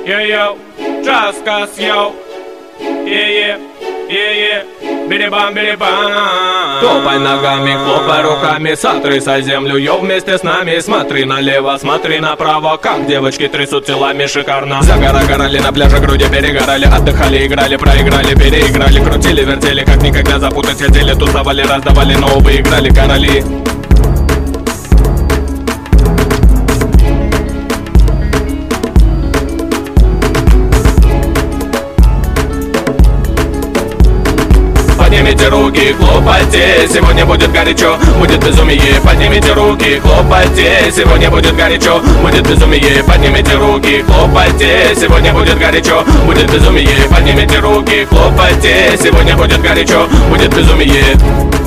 Йо-йо, Джаскас, йо. Бери-бам. Топай ногами, хлопай руками, сотрясай землю, йо, вместе с нами. Смотри налево, смотри направо, как девочки трясут телами шикарно. Загорали на пляже, груди перегорали, отдыхали, играли, проиграли, переиграли, крутили, вертели, как никогда запутать хотели, тусовали, раздавали, но выиграли короли. Поднимите руки, хлопайте, сегодня будет горячо, будет безумие. Поднимите руки, хлопайте, сегодня будет горячо, будет безумие. Поднимите руки, хлопайте, сегодня будет горячо, будет безумие. Поднимите руки, хлопайте, сегодня будет горячо, будет безумие.